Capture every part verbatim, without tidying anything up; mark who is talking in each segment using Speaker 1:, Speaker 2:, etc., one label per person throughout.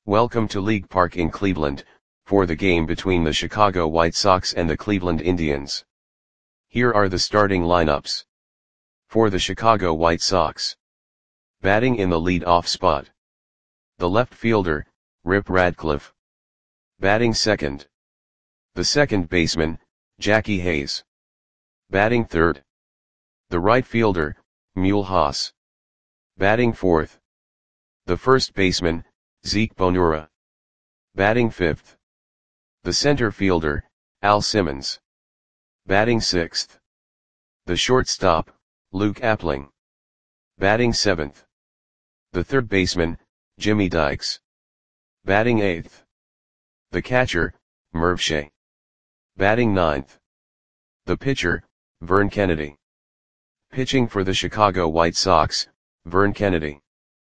Speaker 1: Welcome to League Park in Cleveland, for the game between the Chicago White Sox and the Cleveland Indians. Here are the starting lineups. For the Chicago White Sox. Batting in the lead-off spot. The left fielder, Rip Radcliffe. Batting second. The second baseman, Jackie Hayes. Batting third. The right fielder, Mule Haas. Batting fourth. The first baseman, Zeke Bonura. Batting fifth. The center fielder, Al Simmons. Batting sixth. The shortstop, Luke Appling. Batting seventh. The third baseman, Jimmy Dykes. Batting eighth. The catcher, Merv Shea. Batting ninth. The pitcher, Vern Kennedy. Pitching for the Chicago White Sox, Vern Kennedy.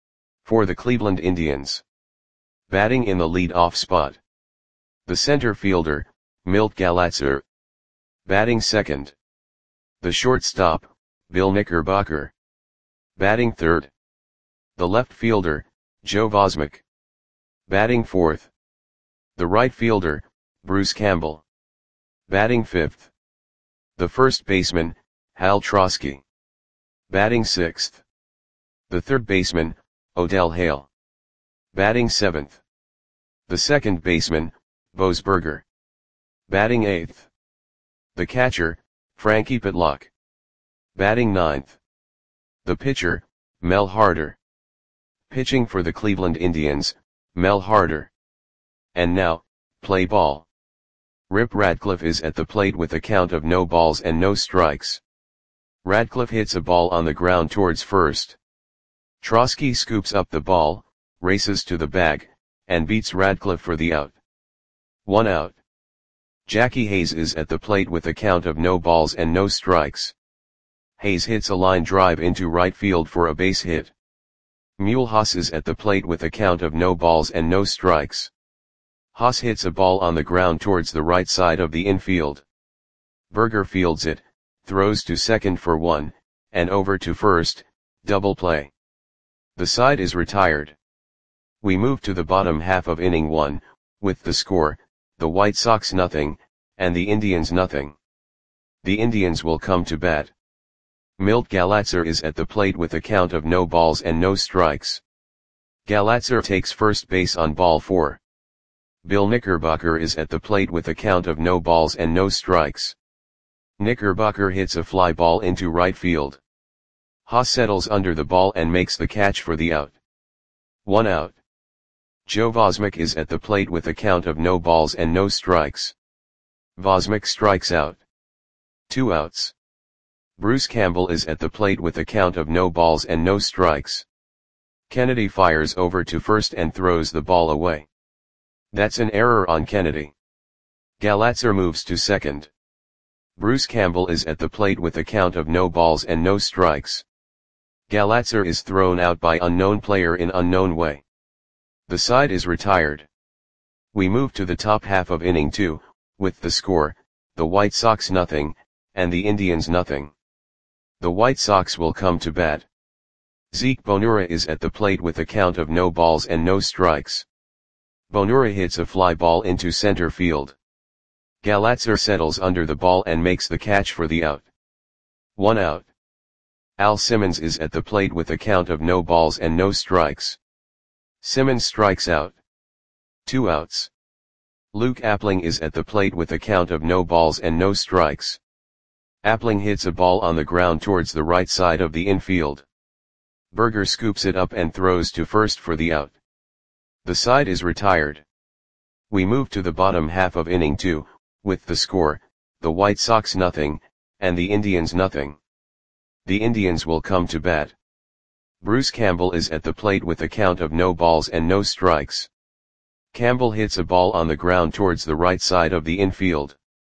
Speaker 1: For the Cleveland Indians. Batting in the lead-off spot. The center fielder, Milt Galatzer. Batting second. The shortstop, Bill Knickerbocker. Batting third. The left fielder, Joe Vosmick. Batting fourth. The right fielder, Bruce Campbell. Batting fifth. The first baseman, Hal Trosky. Batting sixth. The third baseman, Odell Hale. Batting seventh. The second baseman, Bose Berger. Batting eighth. The catcher, Frankie Pitlock. Batting ninth. The pitcher, Mel Harder. Pitching for the Cleveland Indians, Mel Harder. And now, play ball. Rip Radcliffe is at the plate with a count of no balls and no strikes. Radcliffe hits a ball on the ground towards first. Trosky scoops up the ball, races to the bag, and beats Radcliffe for the out. One out. Jackie Hayes is at the plate with a count of no balls and no strikes. Hayes hits a line drive into right field for a base hit. Mule Haas is at the plate with a count of no balls and no strikes. Haas hits a ball on the ground towards the right side of the infield. Berger fields it, throws to second for one, and over to first, double play. The side is retired. We move to the bottom half of inning one, with the score, the White Sox nothing, and the Indians nothing. The Indians will come to bat. Milt Galatzer is at the plate with a count of no balls and no strikes. Galatzer takes first base on ball four. Bill Knickerbocker is at the plate with a count of no balls and no strikes. Knickerbocker hits a fly ball into right field. Haas settles under the ball and makes the catch for the out. One out. Joe Vosmick is at the plate with a count of no balls and no strikes. Vosmick strikes out. Two outs. Bruce Campbell is at the plate with a count of no balls and no strikes. Kennedy fires over to first and throws the ball away. That's an error on Kennedy. Galatzer moves to second. Bruce Campbell is at the plate with a count of no balls and no strikes. Galatzer is thrown out by unknown player in unknown way. The side is retired. We move to the top half of inning two, with the score, the White Sox nothing, and the Indians nothing. The White Sox will come to bat. Zeke Bonura is at the plate with a count of no balls and no strikes. Bonura hits a fly ball into center field. Galatzer settles under the ball and makes the catch for the out. One out. Al Simmons is at the plate with a count of no balls and no strikes. Simmons strikes out. Two outs. Luke Appling is at the plate with a count of no balls and no strikes. Appling hits a ball on the ground towards the right side of the infield. Berger scoops it up and throws to first for the out. The side is retired. We move to the bottom half of inning two, with the score, the White Sox nothing, and the Indians nothing. The Indians will come to bat. Bruce Campbell is at the plate with a count of no balls and no strikes. Campbell hits a ball on the ground towards the right side of the infield.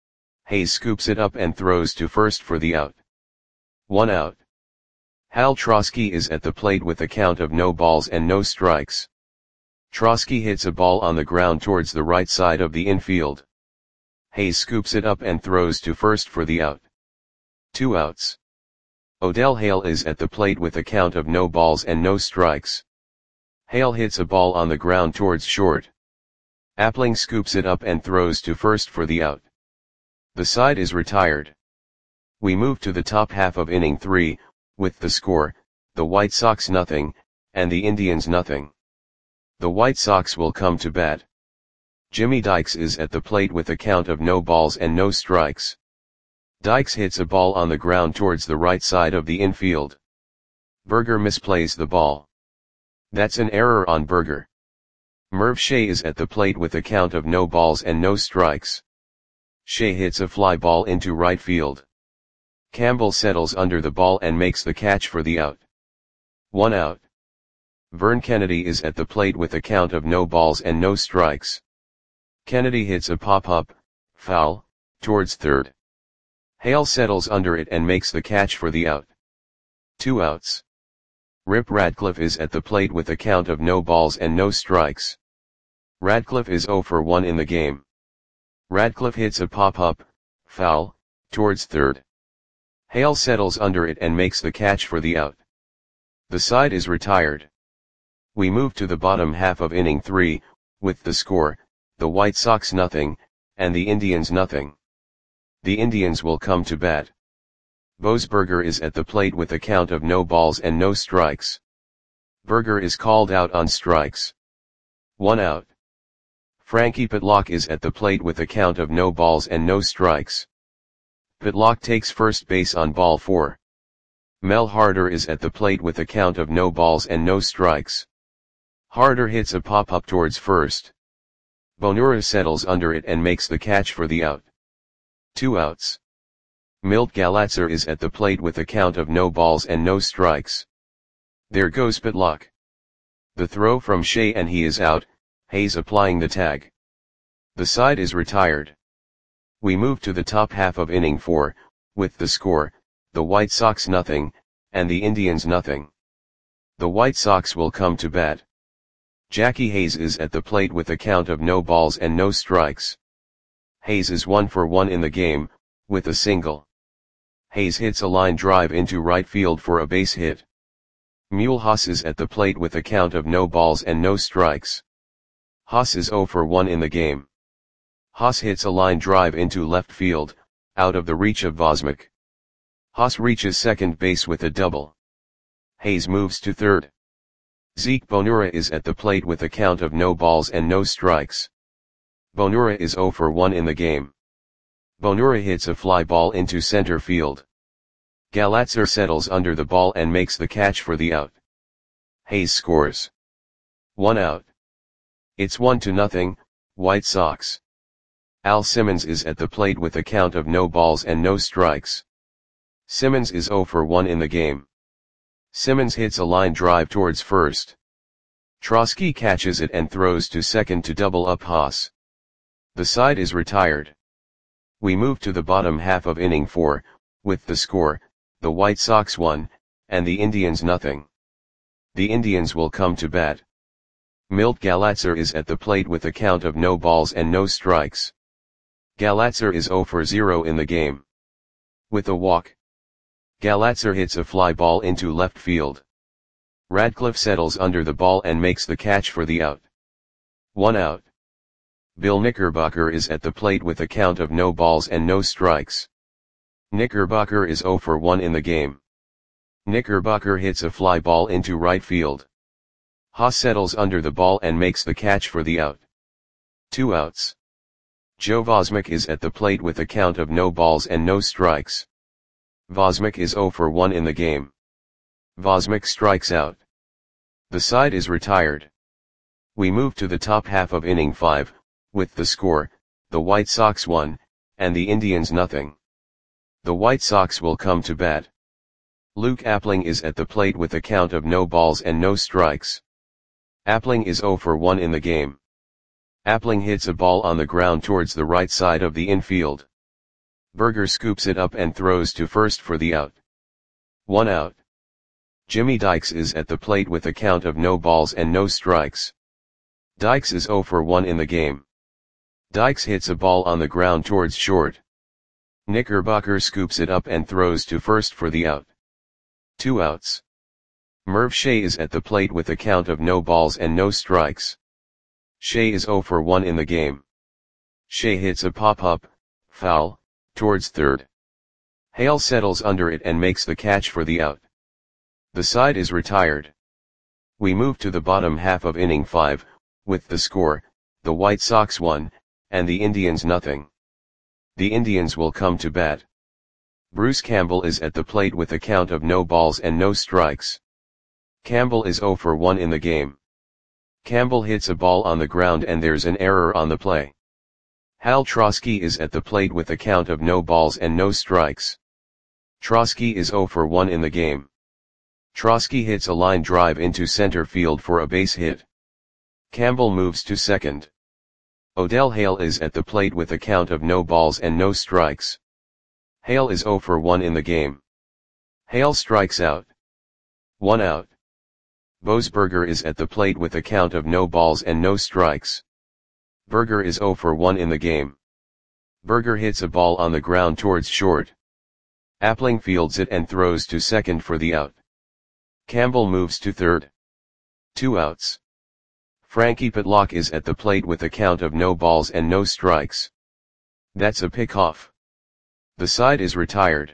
Speaker 1: Hayes scoops it up and throws to first for the out. One out. Hal Trosky is at the plate with a count of no balls and no strikes. Trosky hits a ball on the ground towards the right side of the infield. Hayes scoops it up and throws to first for the out. Two outs. Odell Hale is at the plate with a count of no balls and no strikes. Hale hits a ball on the ground towards short. Appling scoops it up and throws to first for the out. The side is retired. We move to the top half of inning three, with the score, the White Sox nothing, and the Indians nothing. The White Sox will come to bat. Jimmy Dykes is at the plate with a count of no balls and no strikes. Dykes hits a ball on the ground towards the right side of the infield. Berger misplays the ball. That's an error on Berger. Merv Shea is at the plate with a count of no balls and no strikes. Shea hits a fly ball into right field. Campbell settles under the ball and makes the catch for the out. One out. Vern Kennedy is at the plate with a count of no balls and no strikes. Kennedy hits a pop-up, foul, towards third. Hale settles under it and makes the catch for the out. Two outs. Rip Radcliffe is at the plate with a count of no balls and no strikes. Radcliffe is oh for one in the game. Radcliffe hits a pop-up, foul, towards third. Hale settles under it and makes the catch for the out. The side is retired. We move to the bottom half of inning three, with the score, the White Sox nothing, and the Indians nothing. The Indians will come to bat. Bose Berger is at the plate with a count of no balls and no strikes. Berger is called out on strikes. One out. Frankie Pitlock is at the plate with a count of no balls and no strikes. Pitlock takes first base on ball four. Mel Harder is at the plate with a count of no balls and no strikes. Harder hits a pop-up towards first. Bonura settles under it and makes the catch for the out. Two outs. Milt Galatzer is at the plate with a count of no balls and no strikes. There goes Pitlock. The throw from Shea and he is out, Hayes applying the tag. The side is retired. We move to the top half of inning four, with the score, the White Sox nothing, and the Indians nothing. The White Sox will come to bat. Jackie Hayes is at the plate with a count of no balls and no strikes. Hayes is one for one in the game, with a single. Hayes hits a line drive into right field for a base hit. Mule Haas is at the plate with a count of no balls and no strikes. Haas is oh for one in the game. Haas hits a line drive into left field, out of the reach of Vosmik. Haas reaches second base with a double. Hayes moves to third. Zeke Bonura is at the plate with a count of no balls and no strikes. Bonura is oh for one in the game. Bonura hits a fly ball into center field. Galatzer settles under the ball and makes the catch for the out. Hayes scores. One out. It's one to nothing, White Sox. Al Simmons is at the plate with a count of no balls and no strikes. Simmons is oh for one in the game. Simmons hits a line drive towards first. Trosky catches it and throws to second to double up Haas. The side is retired. We move to the bottom half of inning four, with the score, the White Sox one, and the Indians nothing. The Indians will come to bat. Milt Galatzer is at the plate with a count of no balls and no strikes. Galatzer is oh for zero in the game. With a walk. Galatzer hits a fly ball into left field. Radcliffe settles under the ball and makes the catch for the out. One out. Bill Knickerbocker is at the plate with a count of no balls and no strikes. Knickerbocker is oh for one in the game. Knickerbocker hits a fly ball into right field. Haas settles under the ball and makes the catch for the out. Two outs. Joe Vosmik is at the plate with a count of no balls and no strikes. Vosmik is oh for one in the game. Vosmik strikes out. The side is retired. We move to the top half of inning five, with the score, the White Sox one, and the Indians nothing. The White Sox will come to bat. Luke Appling is at the plate with a count of no balls and no strikes. Appling is oh for one in the game. Appling hits a ball on the ground towards the right side of the infield. Berger scoops it up and throws to first for the out. One out. Jimmy Dykes is at the plate with a count of no balls and no strikes. Dykes is oh for one in the game. Dykes hits a ball on the ground towards short. Knickerbocker scoops it up and throws to first for the out. Two outs. Merv Shea is at the plate with a count of no balls and no strikes. Shea is zero for one in the game. Shea hits a pop-up, foul, towards third. Hale settles under it and makes the catch for the out. The side is retired. We move to the bottom half of inning five, with the score, the White Sox one, and the Indians nothing. The Indians will come to bat. Bruce Campbell is at the plate with a count of no balls and no strikes. Campbell is zero for one in the game. Campbell hits a ball on the ground and there's an error on the play. Hal Trosky is at the plate with a count of no balls and no strikes. Trosky is zero for one in the game. Trosky hits a line drive into center field for a base hit. Campbell moves to second. Odell Hale is at the plate with a count of no balls and no strikes. Hale is zero for one in the game. Hale strikes out. One out. Boasberger is at the plate with a count of no balls and no strikes. Berger is zero for one in the game. Berger hits a ball on the ground towards short. Appling fields it and throws to second for the out. Campbell moves to third. Two outs. Frankie Pitlock is at the plate with a count of no balls and no strikes. That's a pickoff. The side is retired.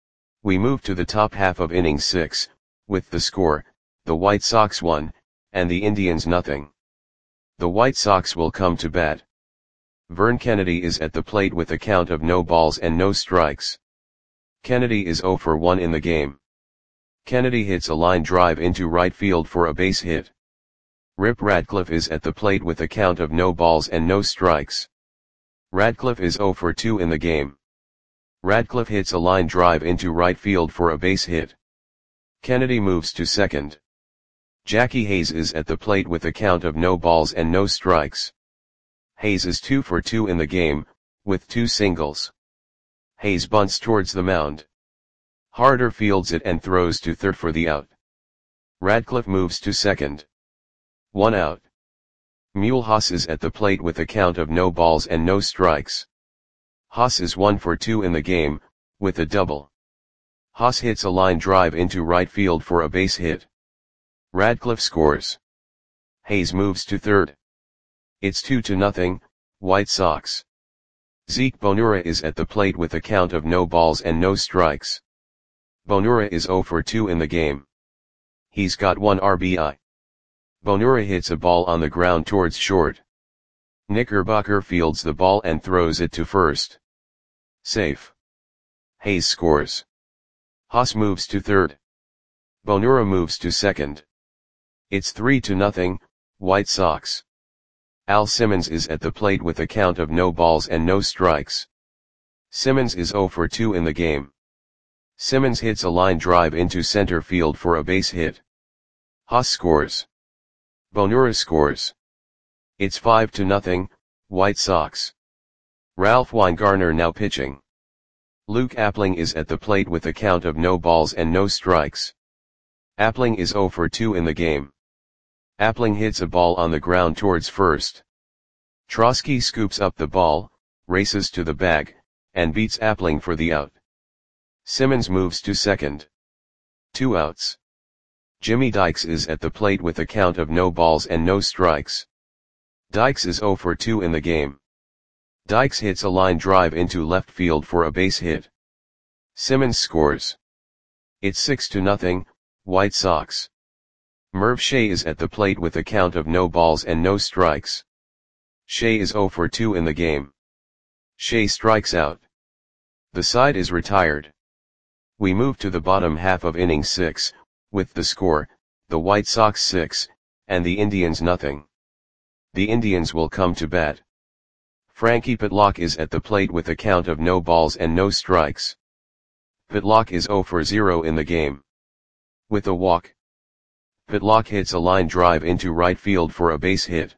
Speaker 1: We move to the top half of inning six, with the score, the White Sox one, and the Indians nothing. The White Sox will come to bat. Vern Kennedy is at the plate with a count of no balls and no strikes. Kennedy is zero for one in the game. Kennedy hits a line drive into right field for a base hit. Rip Radcliffe is at the plate with a count of no balls and no strikes. Radcliffe is zero for two in the game. Radcliffe hits a line drive into right field for a base hit. Kennedy moves to second. Jackie Hayes is at the plate with a count of no balls and no strikes. Hayes is two for two in the game, with two singles. Hayes bunts towards the mound. Harder fields it and throws to third for the out. Radcliffe moves to second. One out. Mulhouse is at the plate with a count of no balls and no strikes. Haas is one for two in the game, with a double. Haas hits a line drive into right field for a base hit. Radcliffe scores. Hayes moves to third. It's two to nothing, White Sox. Zeke Bonura is at the plate with a count of no balls and no strikes. Bonura is zero for two in the game. He's got one R B I. Bonura hits a ball on the ground towards short. Knickerbocker fields the ball and throws it to first. Safe. Hayes scores. Haas moves to third. Bonura moves to second. It's three to nothing, White Sox. Al Simmons is at the plate with a count of no balls and no strikes. Simmons is zero for two in the game. Simmons hits a line drive into center field for a base hit. Haas scores. Bonura scores. It's five to nothing, White Sox. Ralph Weingarner now pitching. Luke Appling is at the plate with a count of no balls and no strikes. Appling is zero for two in the game. Appling hits a ball on the ground towards first. Trosky scoops up the ball, races to the bag, and beats Appling for the out. Simmons moves to second. Two outs. Jimmy Dykes is at the plate with a count of no balls and no strikes. Dykes is zero for two in the game. Dykes hits a line drive into left field for a base hit. Simmons scores. It's six to nothing, White Sox. Merv Shea is at the plate with a count of no balls and no strikes. Shea is zero for two in the game. Shea strikes out. The side is retired. We move to the bottom half of inning six, with the score, the White Sox six, and the Indians nothing. The Indians will come to bat. Frankie Pitlock is at the plate with a count of no balls and no strikes. Pitlock is zero for zero in the game. With a walk. Pitlock hits a line drive into right field for a base hit.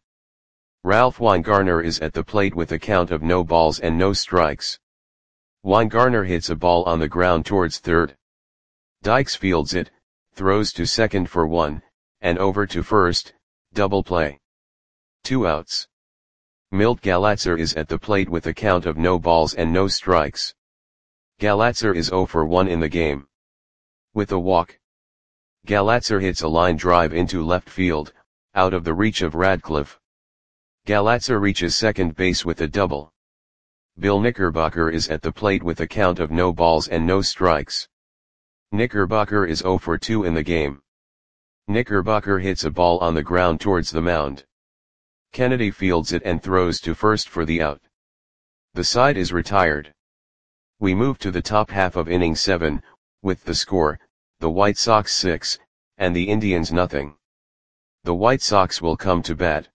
Speaker 1: Ralph Weingarner is at the plate with a count of no balls and no strikes. Weingarner hits a ball on the ground towards third. Dykes fields it, throws to second for one, and over to first, double play. Two outs. Milt Galatzer is at the plate with a count of no balls and no strikes. Galatzer is zero for one in the game. With a walk. Galatzer hits a line drive into left field, out of the reach of Radcliffe. Galatzer reaches second base with a double. Bill Knickerbocker is at the plate with a count of no balls and no strikes. Knickerbocker is oh for two in the game. Knickerbocker hits a ball on the ground towards the mound. Kennedy fields it and throws to first for the out. The side is retired. We move to the top half of inning seven, with the score, the White Sox six, and the Indians nothing. The White Sox will come to bat.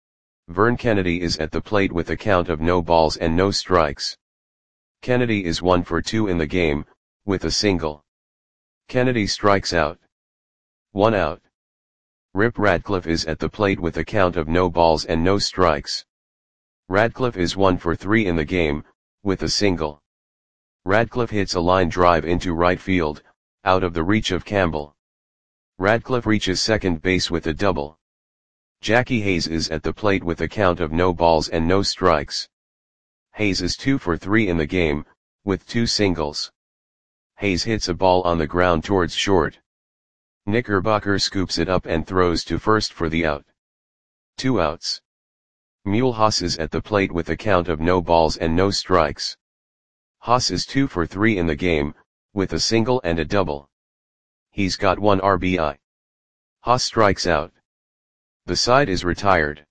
Speaker 1: Vern Kennedy is at the plate with a count of no balls and no strikes. Kennedy is one for two in the game, with a single. Kennedy strikes out. One out. Rip Radcliffe is at the plate with a count of no balls and no strikes. Radcliffe is one for three in the game, with a single. Radcliffe hits a line drive into right field, out of the reach of Campbell. Radcliffe reaches second base with a double. Jackie Hayes is at the plate with a count of no balls and no strikes. Hayes is two for three in the game, with two singles. Hayes hits a ball on the ground towards short. Knickerbocker scoops it up and throws to first for the out. Two outs. Mule Haas is at the plate with a count of no balls and no strikes. Haas is two for three in the game, with a single and a double. He's got one R B I. Haas strikes out. The side is retired.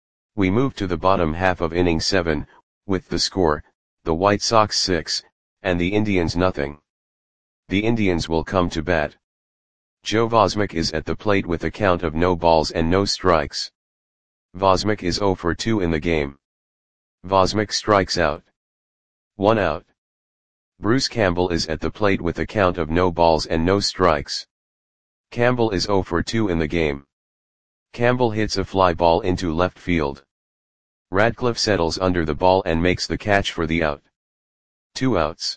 Speaker 1: We move to the bottom half of inning seven, with the score, the White Sox six, and the Indians nothing. The Indians will come to bat. Joe Vosmick is at the plate with a count of no balls and no strikes. Vosmick is oh for two in the game. Vosmick strikes out. One out. Bruce Campbell is at the plate with a count of no balls and no strikes. Campbell is oh for two in the game. Campbell hits a fly ball into left field. Radcliffe settles under the ball and makes the catch for the out. Two outs.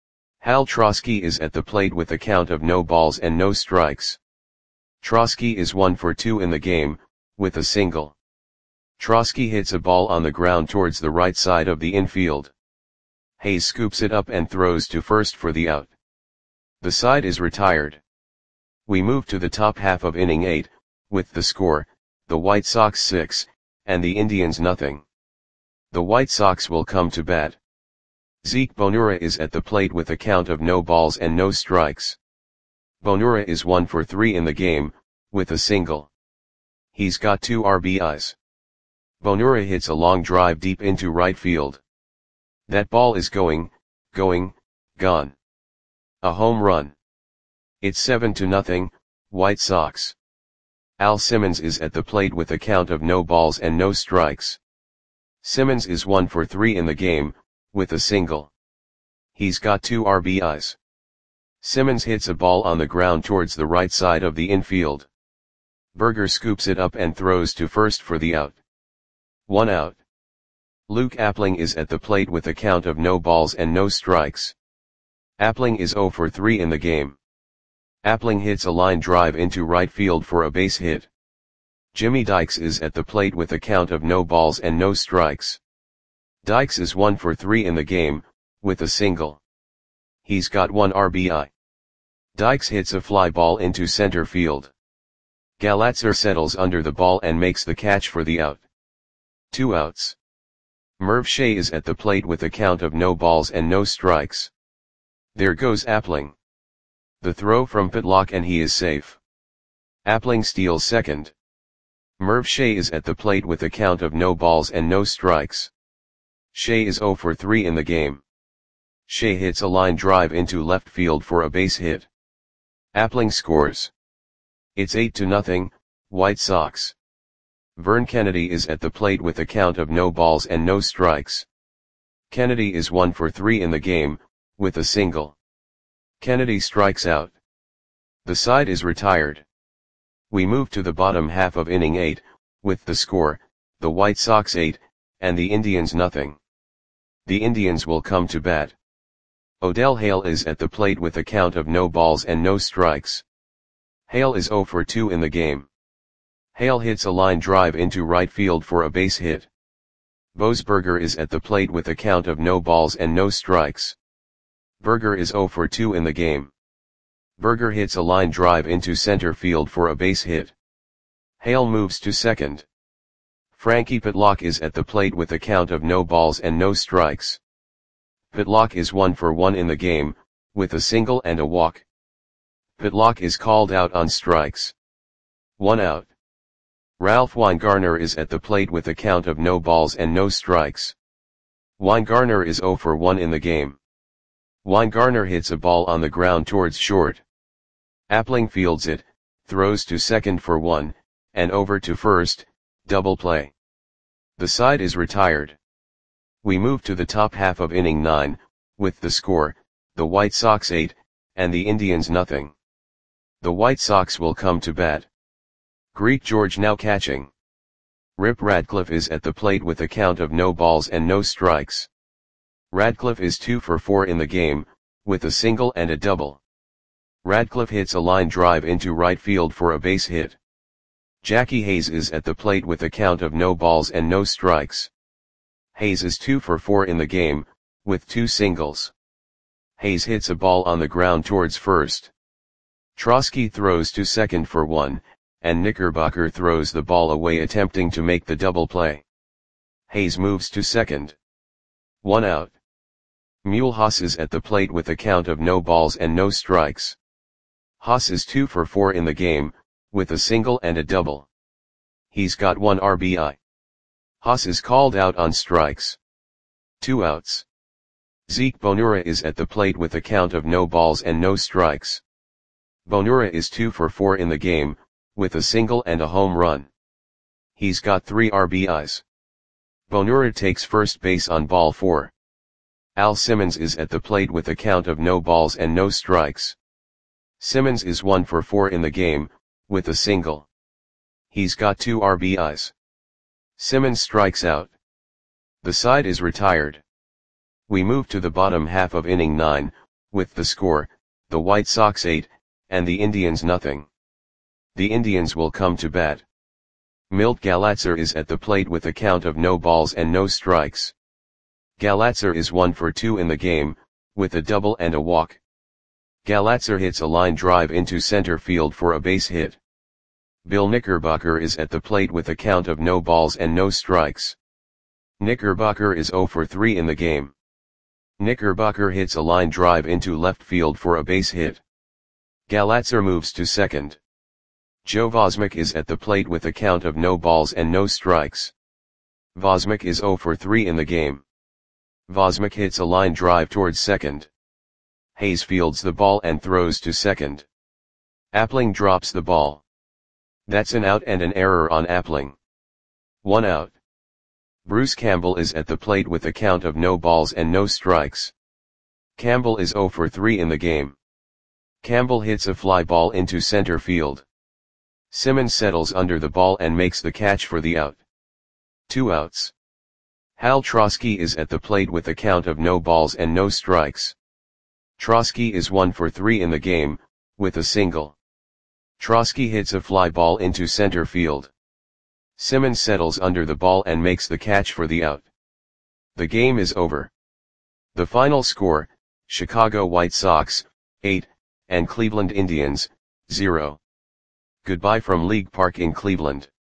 Speaker 1: Hal Trosky is at the plate with a count of no balls and no strikes. Trosky is one for two in the game, with a single. Trosky hits a ball on the ground towards the right side of the infield. Hayes scoops it up and throws to first for the out. The side is retired. We move to the top half of inning eight, with the score, the White Sox six, and the Indians nothing. The White Sox will come to bat. Zeke Bonura is at the plate with a count of no balls and no strikes. Bonura is one for three in the game, with a single. He's got two R B Is. Bonura hits a long drive deep into right field. That ball is going, going, gone. A home run. It's seven to nothing, White Sox. Al Simmons is at the plate with a count of no balls and no strikes. Simmons is one for three in the game, with a single. He's got two R B Is. Simmons hits a ball on the ground towards the right side of the infield. Berger scoops it up and throws to first for the out. One out. Luke Appling is at the plate with a count of no balls and no strikes. Appling is oh for three in the game. Appling hits a line drive into right field for a base hit. Jimmy Dykes is at the plate with a count of no balls and no strikes. Dykes is one for three in the game, with a single. He's got one R B I. Dykes hits a fly ball into center field. Galatzer settles under the ball and makes the catch for the out. Two outs. Merv Shea is at the plate with a count of no balls and no strikes. There goes Appling. The throw from Pitlock and he is safe. Appling steals second. Merv Shea is at the plate with a count of no balls and no strikes. Shea is oh for three in the game. Shea hits a line drive into left field for a base hit. Appling scores. It's eight to nothing, White Sox. Vern Kennedy is at the plate with a count of no balls and no strikes. Kennedy is one for three in the game, with a single. Kennedy strikes out. The side is retired. We move to the bottom half of inning eight, with the score, the White Sox eight, and the Indians nothing. The Indians will come to bat. Odell Hale is at the plate with a count of no balls and no strikes. Hale is oh for two in the game. Hale hits a line drive into right field for a base hit. Boesberger is at the plate with a count of no balls and no strikes. Berger is oh for two in the game. Berger hits a line drive into center field for a base hit. Hale moves to second. Frankie Pitlock is at the plate with a count of no balls and no strikes. Pitlock is one for one in the game, with a single and a walk. Pitlock is called out on strikes. One out. Ralph Weingarner is at the plate with a count of no balls and no strikes. Weingarner is zero for one in the game. Weingarner hits a ball on the ground towards short. Appling fields it, throws to second for one, and over to first, double play. The side is retired. We move to the top half of inning nine, with the score, the White Sox eight, and the Indians nothing. The White Sox will come to bat. Greek George now catching. Rip Radcliffe is at the plate with a count of no balls and no strikes. Radcliffe is two for four in the game, with a single and a double. Radcliffe hits a line drive into right field for a base hit. Jackie Hayes is at the plate with a count of no balls and no strikes. Hayes is two for four in the game, with two singles. Hayes hits a ball on the ground towards first. Trosky throws to second for one, and Knickerbocker throws the ball away attempting to make the double play. Hayes moves to second. One out. Mulhouse is at the plate with a count of no balls and no strikes. Haas is two for four in the game, with a single and a double. He's got one R B I. Haas is called out on strikes. Two outs. Zeke Bonura is at the plate with a count of no balls and no strikes. Bonura is two for four in the game, with a single and a home run. He's got three R B Is. Bonura takes first base on ball four. Al Simmons is at the plate with a count of no balls and no strikes. Simmons is one for four in the game, with a single. He's got two R B Is. Simmons strikes out. The side is retired. We move to the bottom half of inning nine, with the score, the White Sox eight, and the Indians nothing. The Indians will come to bat. Milt Galatzer is at the plate with a count of no balls and no strikes. Galatzer is one for two in the game, with a double and a walk. Galatzer hits a line drive into center field for a base hit. Bill Knickerbocker is at the plate with a count of no balls and no strikes. Knickerbocker is zero for three in the game. Knickerbocker hits a line drive into left field for a base hit. Galatzer moves to second. Joe Vosmick is at the plate with a count of no balls and no strikes. Vosmick is zero for three in the game. Vosmick hits a line drive towards second. Hayes fields the ball and throws to second. Appling drops the ball. That's an out and an error on Appling. One out. Bruce Campbell is at the plate with a count of no balls and no strikes. Campbell is zero for three in the game. Campbell hits a fly ball into center field. Simmons settles under the ball and makes the catch for the out. Two outs. Hal Trosky is at the plate with a count of no balls and no strikes. Trosky is one for three in the game, with a single. Trosky hits a fly ball into center field. Simmons settles under the ball and makes the catch for the out. The game is over. The final score, Chicago White Sox, eight, and Cleveland Indians, zero. Goodbye from League Park in Cleveland.